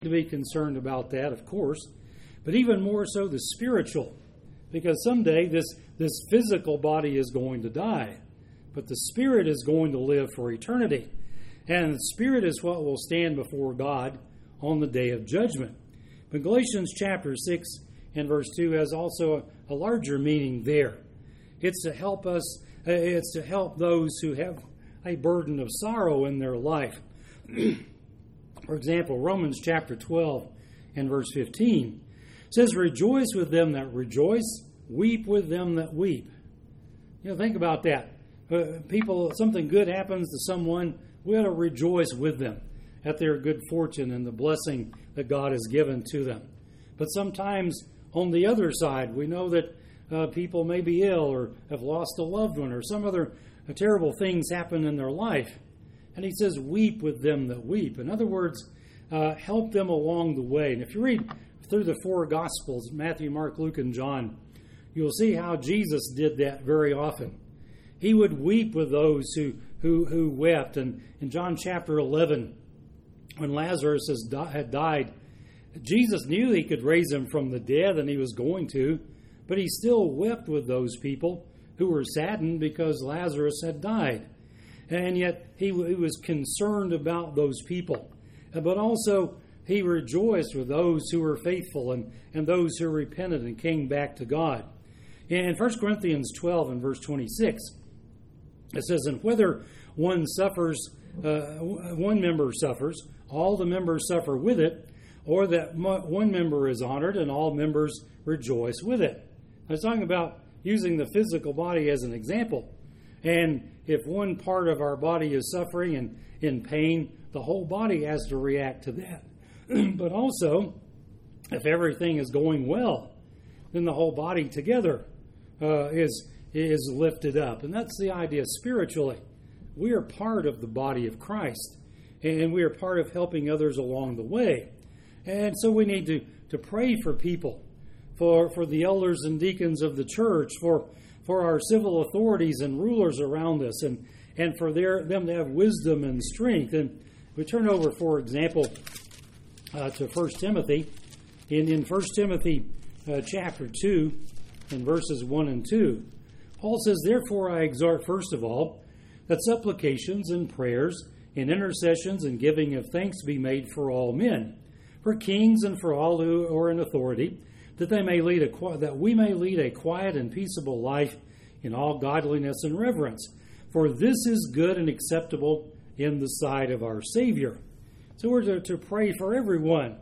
to be concerned about that, of course, but even more so the spiritual, because someday this physical body is going to die, but the spirit is going to live for eternity. And the spirit is what will stand before God on the day of judgment. But Galatians chapter 6 and verse 2 has also a larger meaning there. It's to help us, it's to help those who have a burden of sorrow in their life. For example, Romans chapter 12 and verse 15 says, "Rejoice with them that rejoice, weep with them that weep." Think about that. Something good happens to someone, we ought to rejoice with them at their good fortune and the blessing that God has given to them. But sometimes on the other side, we know that people may be ill or have lost a loved one or some other terrible things happen in their life. And he says, weep with them that weep. In other words, help them along the way. And if you read through the four Gospels, Matthew, Mark, Luke, and John, you'll see how Jesus did that very often. He would weep with those who wept. And in John chapter 11, when Lazarus had died, Jesus knew he could raise him from the dead, and he was going to, but he still wept with those people who were saddened because Lazarus had died. And yet he was concerned about those people. But also he rejoiced with those who were faithful and those who repented and came back to God. In 1 Corinthians 12 and verse 26, it says, "And whether one member suffers, all the members suffer with it, or that one member is honored and all members rejoice with it." I was talking about using the physical body as an example. And if one part of our body is suffering and in pain, the whole body has to react to that. But also, if everything is going well, then the whole body together is lifted up. And that's the idea spiritually. We are part of the body of Christ, and we are part of helping others along the way. And so we need to pray for people, for the elders and deacons of the church, for our civil authorities and rulers around us, and for them to have wisdom and strength. And we turn over, for example, to 1 Timothy. In 1 Timothy chapter 2, in verses 1 and 2, Paul says, "Therefore I exhort first of all, that supplications and prayers and intercessions and giving of thanks be made for all men, for kings and for all who are in authority, that we may lead a quiet and peaceable life in all godliness and reverence. For this is good and acceptable in the sight of our Savior." So we're to pray for everyone,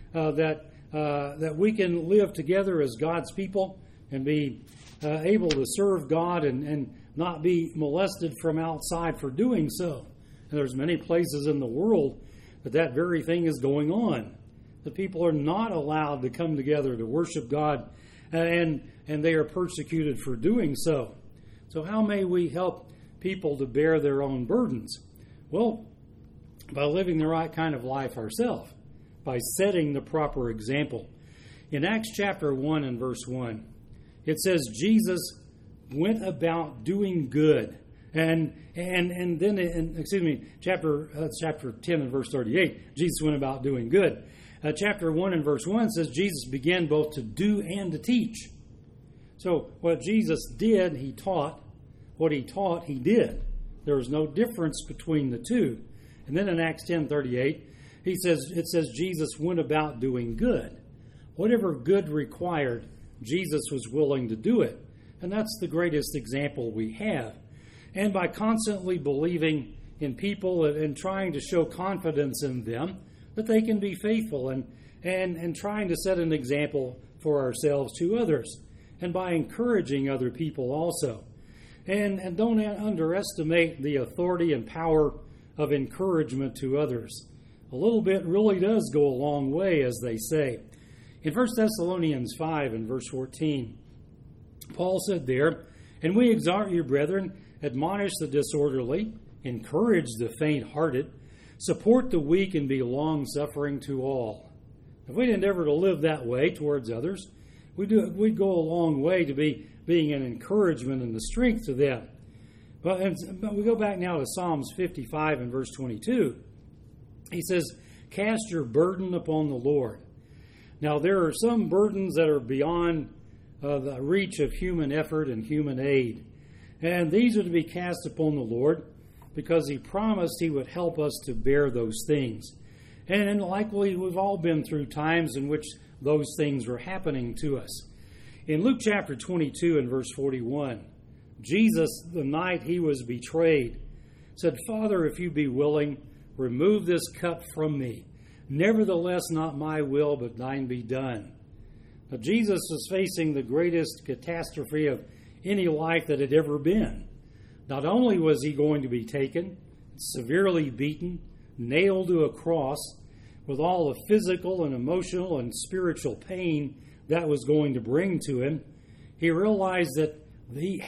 that we can live together as God's people and be able to serve God and not be molested from outside for doing so. And there's many places in the world that very thing is going on. The people are not allowed to come together to worship God, and they are persecuted for doing so. So how may we help people to bear their own burdens? Well, by living the right kind of life ourselves, by setting the proper example. In Acts chapter 1 and verse 1, it says Jesus went about doing good. And then in chapter 10 and verse 38, Jesus went about doing good. Chapter 1 and verse 1 says Jesus began both to do and to teach. So what Jesus did, he taught. What he taught, he did. There was no difference between the two. And then in Acts 10:38, it says Jesus went about doing good. Whatever good required, Jesus was willing to do it. And that's the greatest example we have. And by constantly believing in people and trying to show confidence in them, that they can be faithful and trying to set an example for ourselves to others. And by encouraging other people also. And don't underestimate the authority and power of encouragement to others. A little bit really does go a long way, as they say. In 1 Thessalonians 5 and verse 14, Paul said there, "And we exhort you, brethren, admonish the disorderly, encourage the faint-hearted, support the weak, and be long-suffering to all." If we endeavor to live that way towards others, we'd go a long way to being an encouragement and the strength to them. But we go back now to Psalms 55 and verse 22. He says, cast your burden upon the Lord. Now, there are some burdens that are beyond the reach of human effort and human aid. And these are to be cast upon the Lord because He promised He would help us to bear those things. And likely we've all been through times in which those things were happening to us. In Luke chapter 22 and verse 41, Jesus, the night He was betrayed, said, "Father, if you be willing, remove this cup from me. Nevertheless, not my will, but thine be done." Now, Jesus was facing the greatest catastrophe of any life that had ever been. Not only was He going to be taken, severely beaten, nailed to a cross, with all the physical and emotional and spiritual pain that was going to bring to Him, He realized that He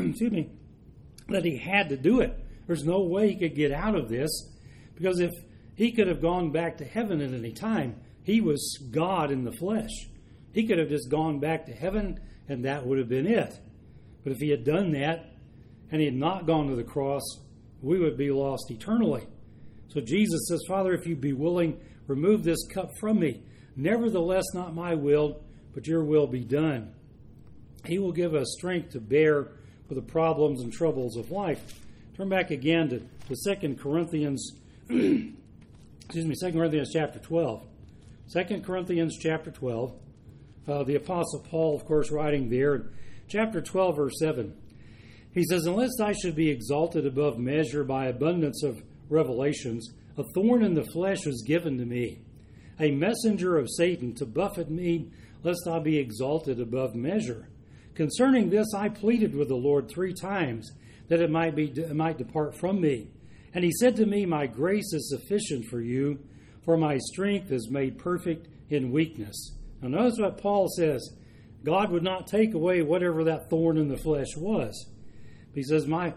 had to do it. There's no way He could get out of this, because if He could have gone back to heaven at any time, He was God in the flesh. He could have just gone back to heaven, and that would have been it. But if He had done that, and He had not gone to the cross, we would be lost eternally. So Jesus says, "Father, if you be willing, remove this cup from me. Nevertheless, not my will, but your will be done." He will give us strength to bear for the problems and troubles of life. Turn back again to 2 Corinthians, 2 Corinthians chapter 12. 2 Corinthians chapter 12. The Apostle Paul, of course, writing there in chapter 12, verse 7. He says, "Unless I should be exalted above measure by abundance of revelations, a thorn in the flesh was given to me, a messenger of Satan to buffet me, lest I be exalted above measure. Concerning this I pleaded with the Lord 3 times, that it might depart from me. And He said to me, My grace is sufficient for you, for my strength is made perfect in weakness." Now notice what Paul says. God would not take away whatever that thorn in the flesh was. He says, my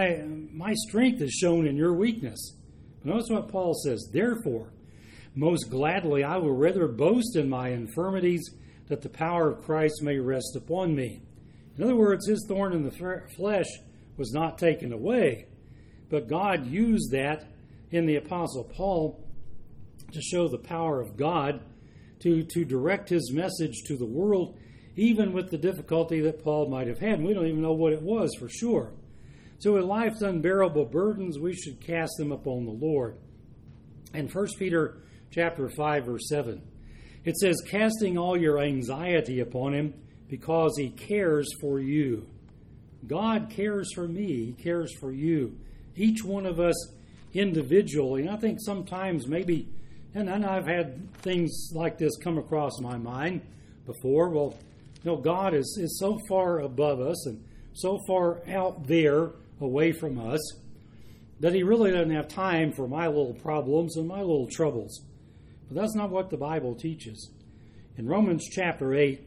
strength is shown in your weakness. But notice what Paul says. "Therefore, most gladly I will rather boast in my infirmities, that the power of Christ may rest upon me." In other words, His thorn in the flesh was not taken away, but God used that in the Apostle Paul to show the power of God to direct His message to the world, even with the difficulty that Paul might have had. And we don't even know what it was for sure. So in life's unbearable burdens, we should cast them upon the Lord. In 1 Peter chapter 5, verse 7, it says, "Casting all your anxiety upon Him, because He cares for you." God cares for me. He cares for you. Each one of us individually. And I think sometimes maybe, and I've had things like this come across my mind before. Well, God is so far above us and so far out there away from us that He really doesn't have time for my little problems and my little troubles. But that's not what the Bible teaches. In Romans 8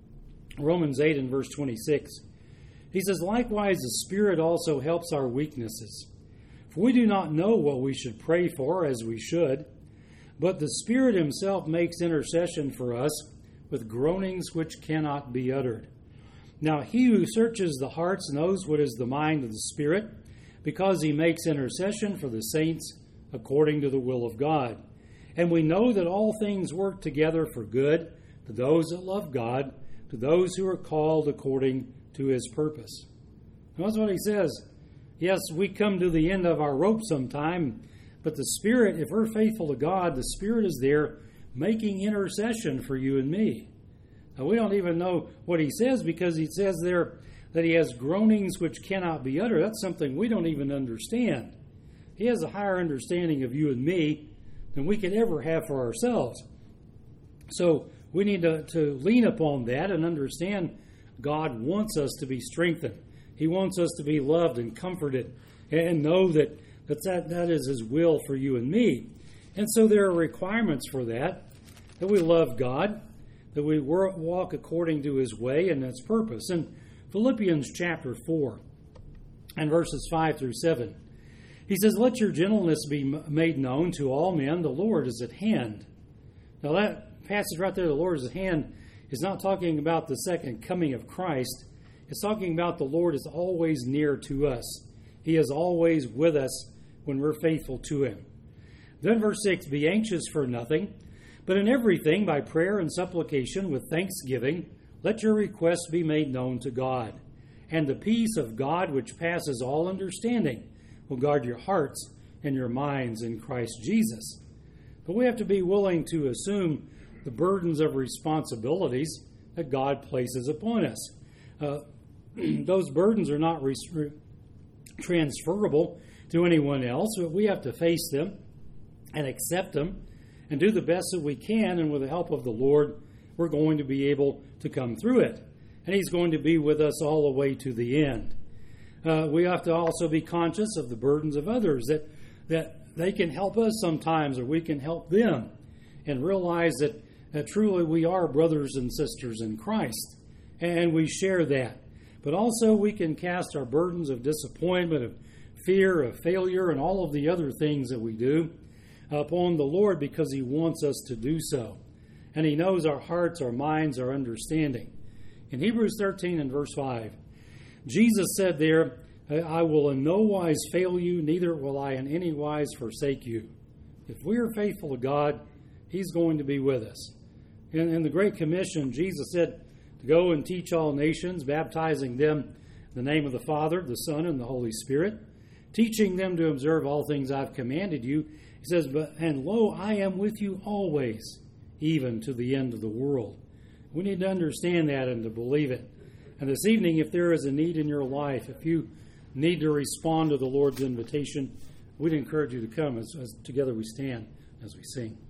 and verse 26, he says, "Likewise the Spirit also helps our weaknesses. For we do not know what we should pray for as we should, but the Spirit Himself makes intercession for us with groanings which cannot be uttered. Now He who searches the hearts knows what is the mind of the Spirit, because He makes intercession for the saints according to the will of God. And we know that all things work together for good to those that love God, to those who are called according to His purpose." That's what he says. Yes, we come to the end of our rope sometime, but the Spirit, if we're faithful to God, the Spirit is there making intercession for you and me. Now, we don't even know what he says, because he says there that He has groanings which cannot be uttered. That's something we don't even understand. He has a higher understanding of you and me than we could ever have for ourselves. So we need to lean upon that and understand God wants us to be strengthened. He wants us to be loved and comforted, and know that is His will for you and me. And so there are requirements for that we love God, that we walk according to His way and His purpose. In Philippians chapter 4 and verses 5 through 7, he says, "Let your gentleness be made known to all men. The Lord is at hand." Now that passage right there, the Lord is at hand, is not talking about the second coming of Christ. It's talking about the Lord is always near to us. He is always with us when we're faithful to Him. Then verse 6, be anxious for nothing, but in everything by prayer and supplication with thanksgiving, let your requests be made known to God. And the peace of God, which passes all understanding, will guard your hearts and your minds in Christ Jesus. But we have to be willing to assume the burdens of responsibilities that God places upon us. Those burdens are not transferable to anyone else, but we have to face them and accept them and do the best that we can. And with the help of the Lord, we're going to be able to come through it. And He's going to be with us all the way to the end. We have to also be conscious of the burdens of others, that they can help us sometimes, or we can help them, and realize that truly we are brothers and sisters in Christ, and we share that. But also we can cast our burdens of disappointment, of fear, of failure, and all of the other things that we do upon the Lord, because He wants us to do so. And He knows our hearts, our minds, our understanding. In Hebrews 13 and verse 5, Jesus said there, I will in no wise fail you, neither will I in any wise forsake you. If we are faithful to God, He's going to be with us. In the Great Commission, Jesus said to go and teach all nations, baptizing them in the name of the Father, the Son, and the Holy Spirit, teaching them to observe all things I've commanded you. He says, and lo, I am with you always, even to the end of the world. We need to understand that and to believe it. And this evening, if there is a need in your life, if you need to respond to the Lord's invitation, we'd encourage you to come as together we stand as we sing.